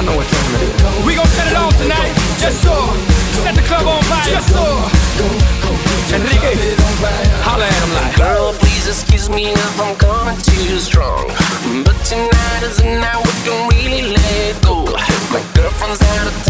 know what time it is. We gon' set it off tonight. Just so. Set the club on fire. Just so. Enrique, holla at him like, girl, please excuse me if I'm coming too strong, but tonight is the night we can really let go. My girlfriend's out of